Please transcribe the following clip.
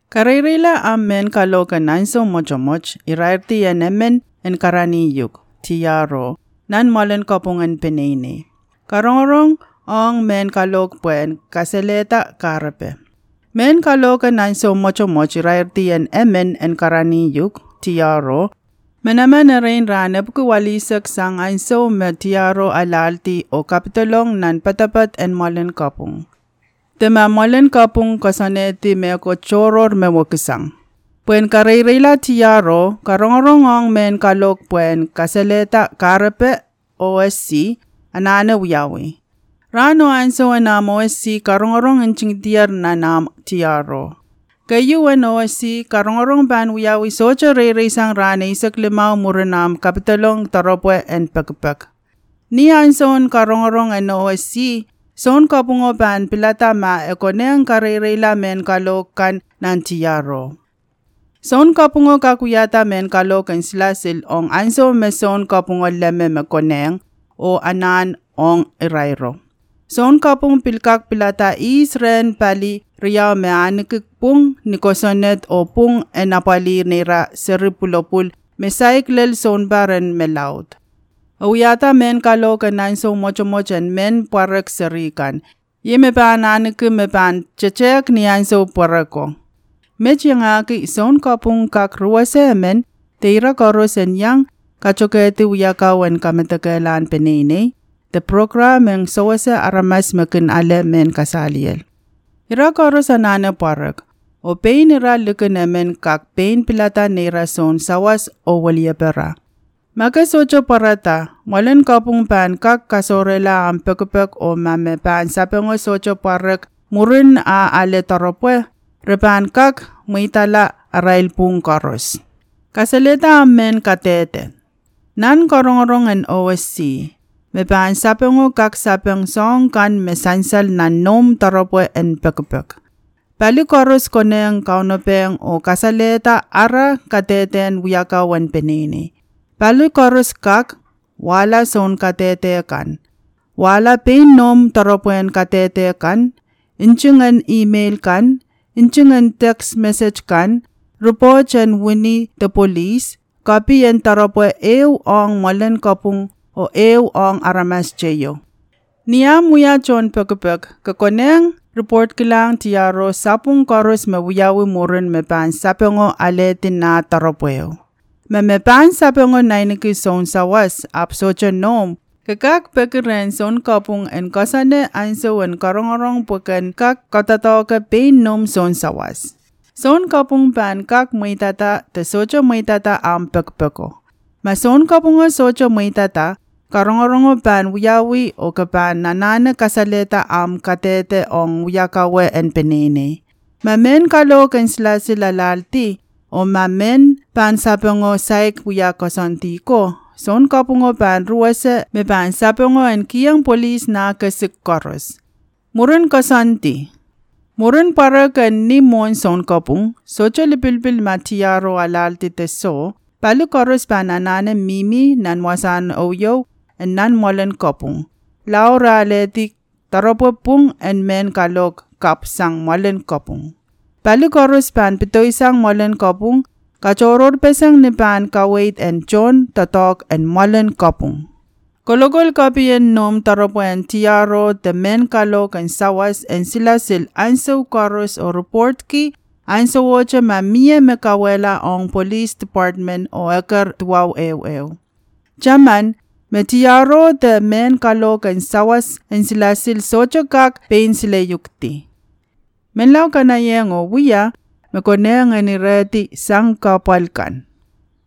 Karirila amen kaloka nanso mojomoch irairti emen en karaniyuk tiyaro nan molen kopungan penene. Karongorong ong men kalok puen kaseleta karape. Men kaloka nanso mojomoch irairti emen en karaniyuk tiyaro menaman rain ranep ku walisak sang anso me tiyaro alalti o kapitolong nan patapat en molen kopung. Tema molen kapung kasaneti me ko choror me wakisang. Puen karirila tiyaro, karongorongong men kalok puen kaseleta karape OSC, anane wiyawi. Rano anso anam OSC karongorong enching tiar nanam tiyaro. Kayu en OSC karongorong ban wiyawi socha re-resang rane isak limau muranam kapitolong taropwe en pagpag. Ni anson karongorong en OSC, son kapungo ban pilata ma ekoneng karirila men kalokan nan tiyaro. Son kapungo kakuyata men kalokan silasil ong anso me son kapungo leme mekoneng o anan ong irairo. Son kapung pilkak pilata Israel pali riyaw me anikik pung nikosonet o pung enapali nira seripulopul mesaik lel son baren melaut. Awiyata men kalokan nanso mochomochen men parak serikan. Ye me pan aniku me pan chechek ni anso parako. Mechingaki son kapung kak ruwase men teira korosen yang kachoketi wiyakawan kametakalan penene. The program yang sawase aramas makin ale men kasaliel. Ira korosan ane parak. O pain ira lukin men kak pain pilata nira son sawas o waliyapera. Maka socho parata, molen kapung pan kak kasorela ang pekupek o mame pan sapengo socho parak murin a ale taropwe, repan kak muitala arail pung koros. Kasaleta amen katete. Nan korongorong en OSC, me pan sapengo kak sapeng song kan mesansal nan nom taropwe en pekupek. Pali koros koneng kaunopeng o kasaleta ara kateten wiyakawan penene. Palu korus kak, wala son katete kan. Wala pain nom taropuen katete kan. Inchungan email kan. Inchungan text message kan. Report and wini the police. Copy and taropue ew ong molen kopung o ew ong aramas cheyo. Niya muya chon pekupek. Kakoneng report kilang tiyaro sapung korus mawiyawi murin mepan sapengo aletin na taropueo. Memepan sapengo nainiki son sawas ap socha nom. Kakak pekiren son kapung en kasane anso en karongorong puken kak katatoka pain nom son sawas. Son kapung pan kak muitata te socha muitata am pekpeko. Ma son kapungo socha muitata karongorong pan wiyawi o kapan nanane kasaleta am katete ong wiyakawe en penene. Mamen kalok en sila lalti. O mamen pan sapengo saik wiya kosanti ko. Son kapungo pan ruwase me pan sapengo en kiyang polis na kasik koros. Murun kosanti. Murun para kan ni mon son kapung. Socho lipilpil matiyaro alalti teso. Palu koros pan anane mimi nan wasan oyo en nan molen kapung. Laura aletik taropo pung en men kalok kap sang molen kapung. Palu koros pan pito isang molen kopung, kachoror pesang ni pan kawait en John, tatok en molen kopung. Kolokol kapi en nom taropo en tiyaro te men kalok en sawas en silasil anso koros o report ki, anso wocha mamie me kawela ong police department o ekar tuwaw ew. Chaman, me tiyaro te men kalok en sawas en silasil socho kak pain sila yukti. Menlaw ka na yang o wiya, makoneng ni reti sang kapalkan.